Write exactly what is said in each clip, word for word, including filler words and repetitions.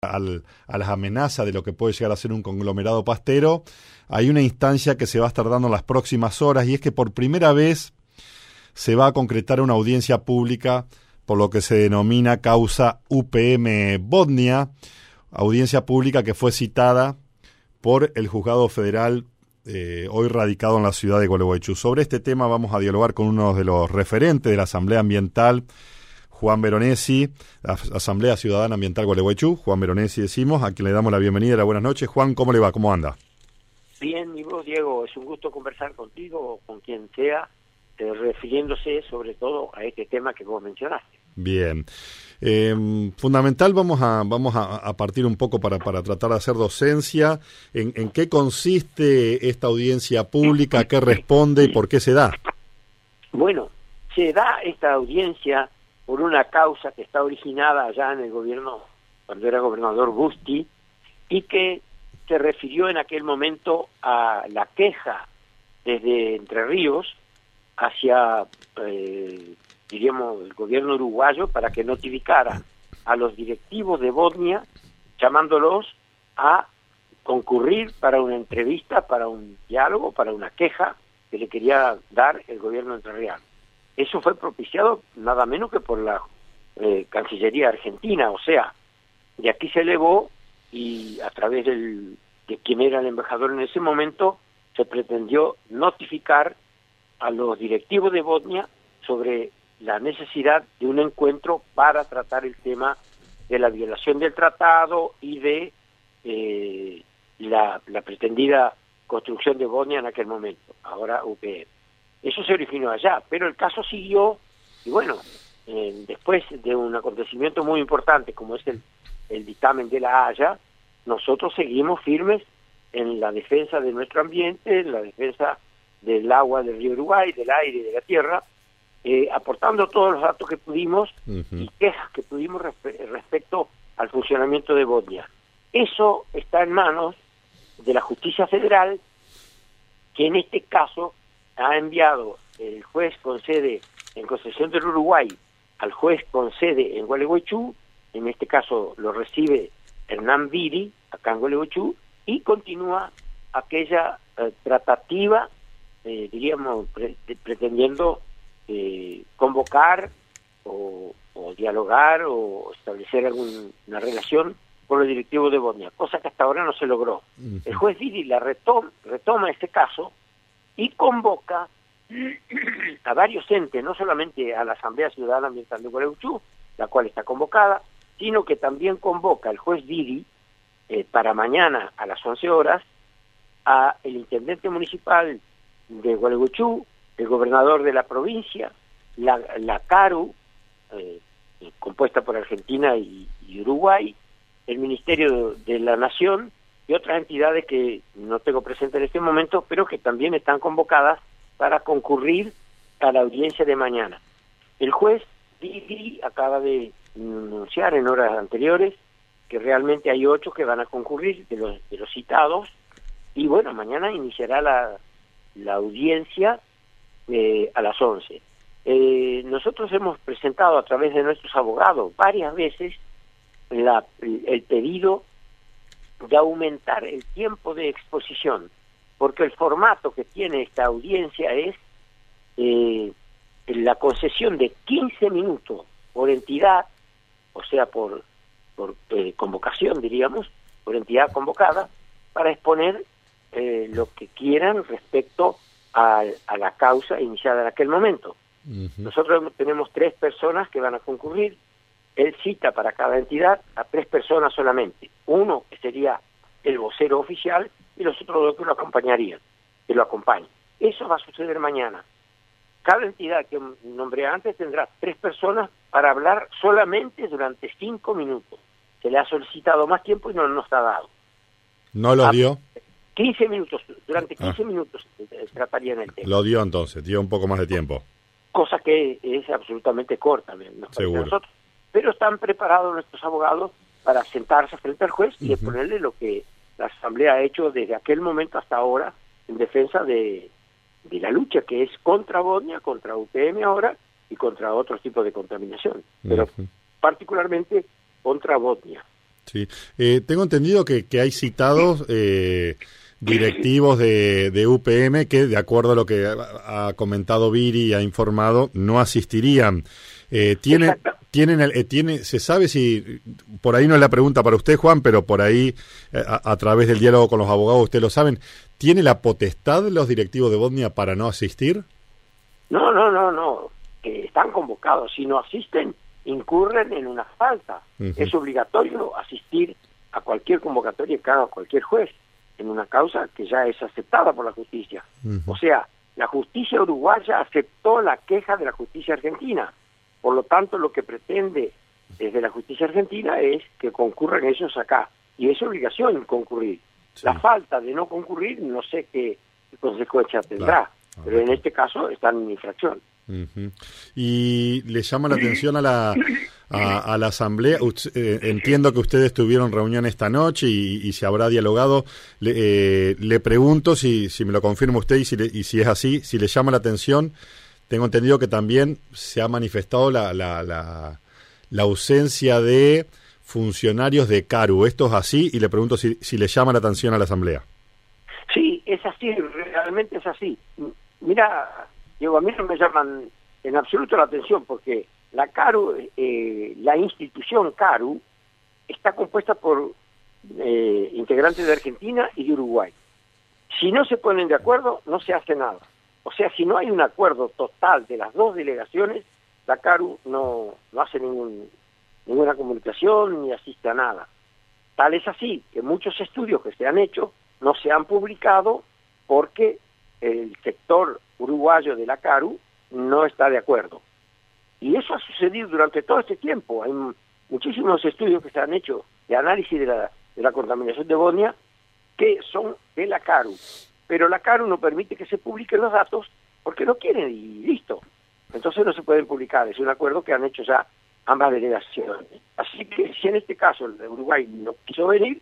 Al, a las amenazas de lo que puede llegar a ser un conglomerado pastero, hay una instancia que se va a estar dando en las próximas horas, y es que por primera vez se va a concretar una audiencia pública por lo que se denomina causa U P M Bodnia, audiencia pública que fue citada por el Juzgado Federal eh, hoy radicado en la ciudad de Gualeguaychú. Sobre este tema vamos a dialogar con uno de los referentes de la Asamblea Ambiental, Juan Veronesi, Asamblea Ciudadana Ambiental Gualeguaychú. Juan Veronesi decimos, a quien le damos la bienvenida y la buenas noches. Juan, ¿cómo le va? ¿Cómo anda? Bien, y vos, Diego, es un gusto conversar contigo o con quien sea, eh, refiriéndose sobre todo a este tema que vos mencionaste. Bien. Eh, fundamental, vamos a vamos a, a partir un poco para, para tratar de hacer docencia. ¿En, en qué consiste esta audiencia pública? ¿A qué responde y por qué se da? Bueno, se da esta audiencia por una causa que está originada allá en el gobierno, cuando era gobernador Busti, y que se refirió en aquel momento a la queja desde Entre Ríos hacia, eh, diríamos, el gobierno uruguayo para que notificara a los directivos de Bodnia, llamándolos a concurrir para una entrevista, para un diálogo, para una queja que le quería dar el gobierno entrerriano. Eso fue propiciado nada menos que por la eh, Cancillería Argentina, o sea, de aquí se elevó y a través del, de quien era el embajador en ese momento se pretendió notificar a los directivos de Bodnia sobre la necesidad de un encuentro para tratar el tema de la violación del tratado y de eh, la, la pretendida construcción de Bodnia en aquel momento, ahora U P M. Eso se originó allá, pero el caso siguió, y bueno, eh, después de un acontecimiento muy importante como es el, el dictamen de la Haya, nosotros seguimos firmes en la defensa de nuestro ambiente, en la defensa del agua del río Uruguay, del aire y de la tierra, eh, aportando todos los datos que pudimos uh-huh. y quejas que pudimos respe- respecto al funcionamiento de Bodnia. Eso está en manos de la Justicia Federal, que en este caso ha enviado el juez con sede en Concepción del Uruguay al juez con sede en Gualeguaychú, en este caso lo recibe Hernán Viri, acá en Gualeguaychú, y continúa aquella eh, tratativa, eh, diríamos, pre- pretendiendo eh, convocar o, o dialogar o establecer alguna relación con los directivos de Bodnia, cosa que hasta ahora no se logró. Uh-huh. El juez Viri la retoma, retoma este caso y convoca a varios entes, no solamente a la Asamblea Ciudadana Ambiental de Gualeguaychú, la cual está convocada, sino que también convoca el juez Viri eh, para mañana a las once horas a el intendente municipal de Gualeguaychú, el gobernador de la provincia, la, la CARU, eh, compuesta por Argentina y, y Uruguay, el Ministerio de la Nación y otras entidades que no tengo presente en este momento, pero que también están convocadas para concurrir a la audiencia de mañana. El juez Viri acaba de anunciar en horas anteriores que realmente hay ocho que van a concurrir de los, de los citados, y bueno, mañana iniciará la, la audiencia eh, a las once. Eh, nosotros hemos presentado a través de nuestros abogados varias veces la, el pedido de aumentar el tiempo de exposición, porque el formato que tiene esta audiencia es eh, la concesión de quince minutos por entidad, o sea, por, por eh, convocación, diríamos, por entidad convocada, para exponer eh, lo que quieran respecto a, a la causa iniciada en aquel momento. Uh-huh. Nosotros tenemos tres personas que van a concurrir. Él cita para cada entidad a tres personas solamente. Uno que sería el vocero oficial y los otros dos que lo acompañarían, que lo acompañen. Eso va a suceder mañana. Cada entidad que nombré antes tendrá tres personas para hablar solamente durante cinco minutos. Se le ha solicitado más tiempo y no nos ha dado. ¿No lo dio? quince minutos, durante quince ah. minutos eh, tratarían el tema. Lo dio entonces, dio un poco más de tiempo. Cosa que es absolutamente corta, nos parece a nosotros. Pero están preparados nuestros abogados para sentarse frente al juez y uh-huh. exponerle lo que la Asamblea ha hecho desde aquel momento hasta ahora en defensa de, de la lucha que es contra Bodnia, contra U P M ahora y contra otros tipos de contaminación, pero uh-huh. particularmente contra Bodnia. Sí. Eh, tengo entendido que, que hay citados eh, directivos de, de U P M que, de acuerdo a lo que ha, ha comentado Viri y ha informado, no asistirían. Eh, ¿tiene, tienen el, eh, tiene, ¿Se sabe si, por ahí no es la pregunta para usted, Juan, pero por ahí, eh, a, a través del diálogo con los abogados, ustedes lo saben, ¿tiene la potestad los directivos de Bosnia para no asistir? No, no, no, no, que están convocados. Si no asisten, incurren en una falta. Uh-huh. Es obligatorio asistir a cualquier convocatoria que haga cualquier juez en una causa que ya es aceptada por la justicia. Uh-huh. O sea, la justicia uruguaya aceptó la queja de la justicia argentina. Por lo tanto, lo que pretende desde la justicia argentina es que concurran ellos acá. Y es obligación concurrir. Sí. La falta de no concurrir, no sé qué consecuencia tendrá. Claro. Pero en este caso están en infracción. Uh-huh. Y le llama la atención a la a, a la asamblea. Usted, eh, entiendo que ustedes tuvieron reunión esta noche y, y se habrá dialogado. Le, eh, le pregunto si, si me lo confirma usted y si, le, y si es así, si le llama la atención. Tengo entendido que también se ha manifestado la, la, la, la ausencia de funcionarios de CARU. ¿Esto es así? Y le pregunto si, si le llama la atención a la asamblea. Sí, es así, realmente es así. Mira, Diego, a mí no me llaman en absoluto la atención porque la CARU, eh, la institución CARU, está compuesta por eh, integrantes de Argentina y de Uruguay. Si no se ponen de acuerdo, no se hace nada. O sea, si no hay un acuerdo total de las dos delegaciones, la CARU no, no hace ningún, ninguna comunicación ni asiste a nada. Tal es así que muchos estudios que se han hecho no se han publicado porque el sector uruguayo de la CARU no está de acuerdo. Y eso ha sucedido durante todo este tiempo. Hay muchísimos estudios que se han hecho de análisis de la, de la contaminación de Bosnia que son de la CARU. Pero la CARU no permite que se publiquen los datos porque no quieren y listo. Entonces no se pueden publicar. Es un acuerdo que han hecho ya ambas delegaciones. Así que si en este caso el de Uruguay no quiso venir,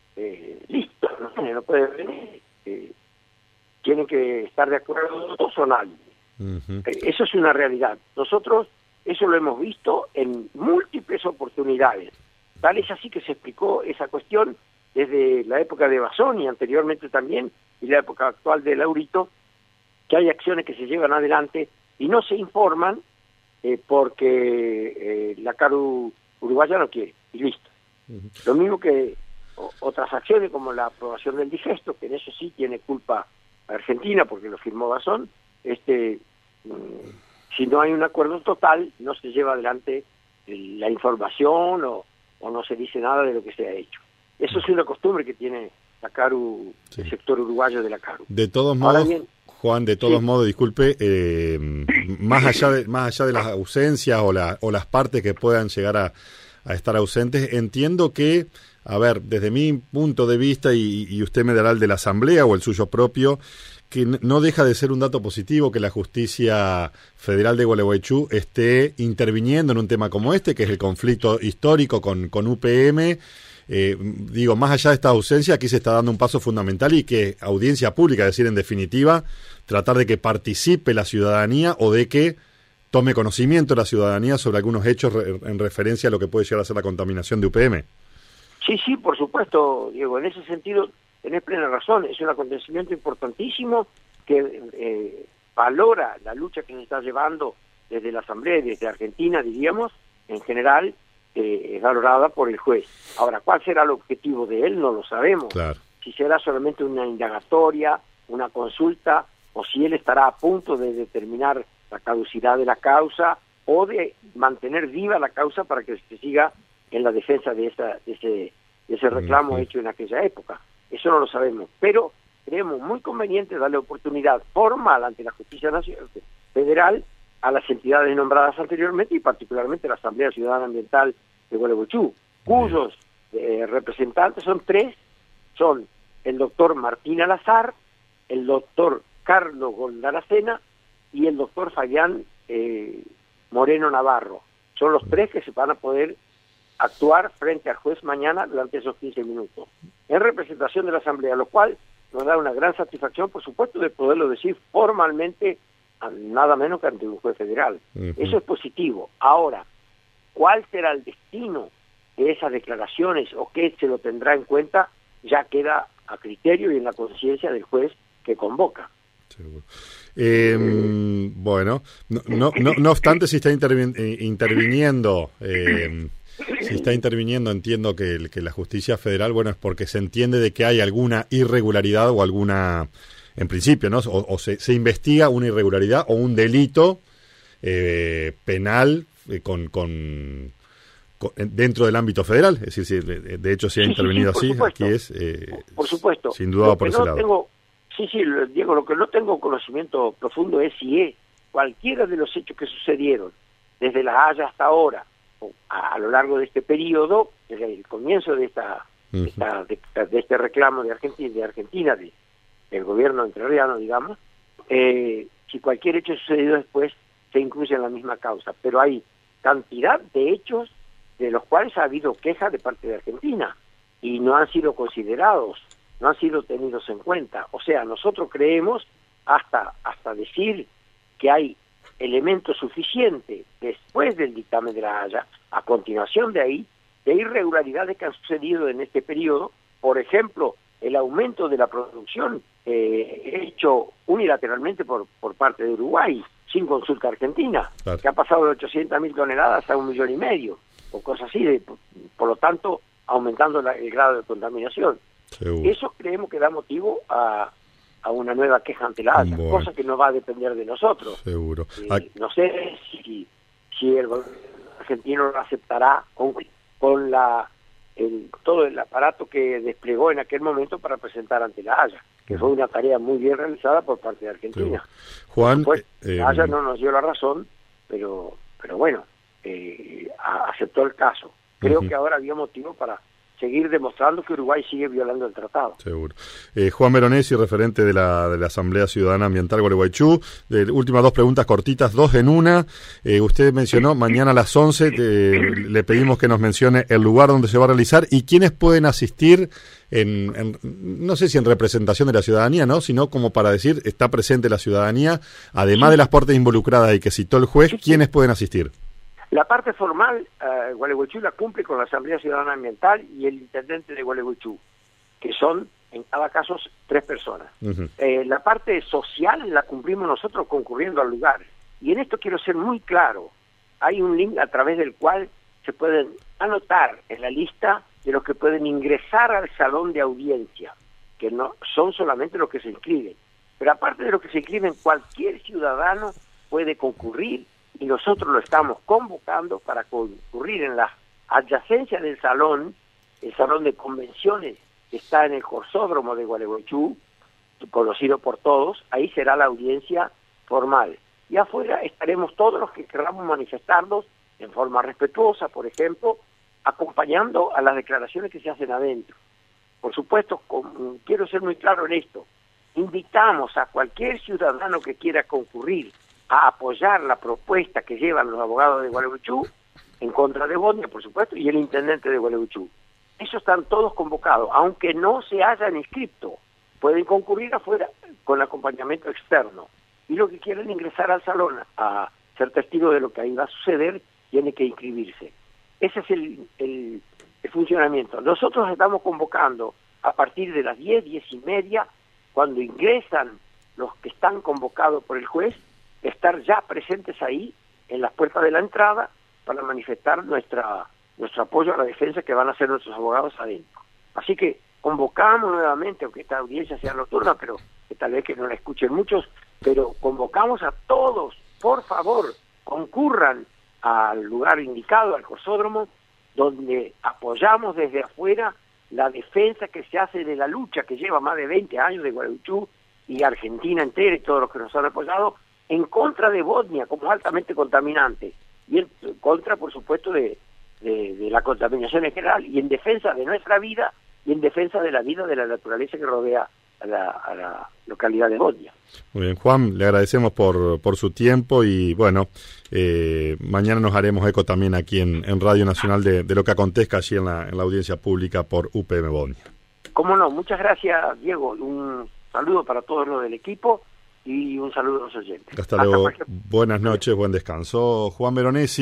eh, listo, no, no puede venir. Eh, tienen que estar de acuerdo todos o nadie. Uh-huh. Eh, eso es una realidad. Nosotros eso lo hemos visto en múltiples oportunidades. Tal es así que se explicó esa cuestión desde la época de Basón y anteriormente también, y la época actual de Laurito, que hay acciones que se llevan adelante y no se informan eh, porque eh, la CARU uruguaya no quiere, y listo. Uh-huh. Lo mismo que o, otras acciones como la aprobación del digesto, que en eso sí tiene culpa Argentina porque lo firmó Basón. Este, mmm, si no hay un acuerdo total, no se lleva adelante la información o, o no se dice nada de lo que se ha hecho. Eso es una costumbre que tiene la CARU, sí. El sector uruguayo de la CARU. De todos modos, bien, Juan, de todos sí. modos, disculpe, eh, más allá de más allá de las ausencias o, la, o las partes que puedan llegar a, a estar ausentes, entiendo que, a ver, desde mi punto de vista, y, y usted me dará el de la Asamblea o el suyo propio, que no deja de ser un dato positivo que la Justicia Federal de Gualeguaychú esté interviniendo en un tema como este, que es el conflicto histórico con, con U P M. Eh, digo, más allá de esta ausencia, aquí se está dando un paso fundamental y que audiencia pública, es decir, en definitiva, tratar de que participe la ciudadanía o de que tome conocimiento la ciudadanía sobre algunos hechos re en referencia a lo que puede llegar a ser la contaminación de U P M. Sí, sí, por supuesto, Diego, en ese sentido tenés plena razón, es un acontecimiento importantísimo que eh, valora la lucha que se está llevando desde la Asamblea y desde Argentina, diríamos, en general, eh, es valorada por el juez. Ahora, ¿cuál será el objetivo de él? No lo sabemos. Claro. Si será solamente una indagatoria, una consulta, o si él estará a punto de determinar la caducidad de la causa o de mantener viva la causa para que se siga en la defensa de, esa, de, ese, de ese reclamo uh-huh. hecho en aquella época. Eso no lo sabemos, pero creemos muy conveniente darle oportunidad formal ante la Justicia Nacional Federal a las entidades nombradas anteriormente y particularmente la Asamblea Ciudadana Ambiental de Gualeguaychú, cuyos eh, representantes son tres, son el doctor Martín Alazar, el doctor Carlos Goldaracena y el doctor Fabián eh, Moreno Navarro. Son los tres que se van a poder actuar frente al juez mañana durante esos quince minutos, en representación de la Asamblea, lo cual nos da una gran satisfacción, por supuesto, de poderlo decir formalmente, nada menos que ante un juez federal. Uh-huh. Eso es positivo. Ahora, ¿cuál será el destino de esas declaraciones o qué se lo tendrá en cuenta ya queda a criterio y en la conciencia del juez que convoca. Seguro. Eh, bueno, no, no, no, no obstante, si está intervi- eh, interviniendo, eh, si está interviniendo, entiendo que, que la justicia federal, bueno, es porque se entiende de que hay alguna irregularidad o alguna, en principio, ¿no? O, o se, se investiga una irregularidad o un delito eh, penal eh, con, con, con dentro del ámbito federal, es decir, si, de, de hecho, si ha sí, intervenido sí, sí, así, aquí es, eh, por supuesto, sin duda por ese no lado. Tengo, sí, sí, Diego, lo que no tengo conocimiento profundo es si es cualquiera de los hechos que sucedieron desde La Haya hasta ahora, o a, a lo largo de este periodo, desde el comienzo de esta, uh-huh. de, esta de, de este reclamo de Argentina, de Argentina, de, del gobierno entrerriano, digamos, eh, si cualquier hecho sucedido después se incluye en la misma causa, pero hay cantidad de hechos de los cuales ha habido quejas de parte de Argentina y no han sido considerados, no han sido tenidos en cuenta. O sea, nosotros creemos hasta hasta decir que hay elementos suficientes después del dictamen de La Haya, a continuación de ahí, de irregularidades que han sucedido en este periodo, por ejemplo, el aumento de la producción eh, hecho unilateralmente por, por parte de Uruguay, sin consulta argentina, claro, que ha pasado de ochocientas mil toneladas a un millón y medio, o cosas así, de, por, por lo tanto, aumentando la, el grado de contaminación. Seguro. Eso creemos que da motivo a, a una nueva queja ante la Haya, bueno, cosa que no va a depender de nosotros. Seguro. Eh, no sé si, si el gobierno argentino lo aceptará con, con la el, todo el aparato que desplegó en aquel momento para presentar ante la Haya, que fue una tarea muy bien realizada por parte de Argentina. Sí. Juan, pues, eh, la Haya no nos dio la razón, pero pero bueno, eh, aceptó el caso. Creo uh-huh. que ahora había motivo para seguir demostrando que Uruguay sigue violando el tratado. Seguro. Eh, Juan Veronesi, referente de la, de la Asamblea Ciudadana Ambiental Gualeguaychú. De, últimas dos preguntas cortitas, dos en una. Eh, usted mencionó mañana a las once, eh, le pedimos que nos mencione el lugar donde se va a realizar y quiénes pueden asistir, en, en no sé si en representación de la ciudadanía, ¿no? Sino como para decir, está presente la ciudadanía, además de las partes involucradas y que citó el juez, ¿quiénes pueden asistir? La parte formal, uh, Gualeguaychú la cumple con la Asamblea Ciudadana Ambiental y el intendente de Gualeguaychú, que son, en cada caso, tres personas. Uh-huh. Eh, la parte social la cumplimos nosotros concurriendo al lugar. Y en esto quiero ser muy claro. Hay un link a través del cual se pueden anotar en la lista de los que pueden ingresar al salón de audiencia, que no son solamente los que se inscriben. Pero aparte de los que se inscriben, cualquier ciudadano puede concurrir, y nosotros lo estamos convocando para concurrir en la adyacencia del salón, el salón de convenciones que está en el Corsódromo de Gualeguaychú, conocido por todos. Ahí será la audiencia formal. Y afuera estaremos todos los que queramos manifestarnos en forma respetuosa, por ejemplo, acompañando a las declaraciones que se hacen adentro. Por supuesto, con, quiero ser muy claro en esto, invitamos a cualquier ciudadano que quiera concurrir a apoyar la propuesta que llevan los abogados de Gualeguaychú, en contra de Bodnia, por supuesto, y el intendente de Gualeguaychú. Esos están todos convocados, aunque no se hayan inscrito, pueden concurrir afuera con acompañamiento externo. Y los que quieran ingresar al salón a ser testigos de lo que ahí va a suceder, tienen que inscribirse. Ese es el, el, el funcionamiento. Nosotros estamos convocando a partir de las diez, diez y media, cuando ingresan los que están convocados por el juez, estar ya presentes ahí en las puertas de la entrada para manifestar nuestra nuestro apoyo a la defensa que van a hacer nuestros abogados adentro. Así que convocamos nuevamente, aunque esta audiencia sea nocturna, pero que tal vez que no la escuchen muchos, pero convocamos a todos, por favor, concurran al lugar indicado, al Corsódromo, donde apoyamos desde afuera la defensa que se hace de la lucha que lleva más de veinte años de Gualeguaychú y Argentina entera y todos los que nos han apoyado, en contra de Bodnia como altamente contaminante y en contra, por supuesto, de, de, de la contaminación en general y en defensa de nuestra vida y en defensa de la vida de la naturaleza que rodea a la, a la localidad de Bodnia. Muy bien, Juan, le agradecemos por, por su tiempo y bueno, eh, mañana nos haremos eco también aquí en, en Radio Nacional de, de lo que acontezca allí en la, en la audiencia pública por U P M Bodnia. Cómo no, muchas gracias, Diego, un saludo para todos los del equipo y un saludo a los oyentes. Hasta luego, buenas noches, buen descanso. Juan Veronesi.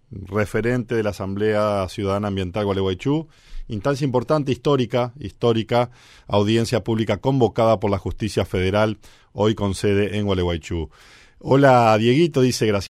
referente de la Asamblea Ciudadana Ambiental Gualeguaychú. Instancia importante, histórica, histórica, audiencia pública convocada por la Justicia Federal, hoy con sede en Gualeguaychú. Hola, Dieguito, dice, gracias.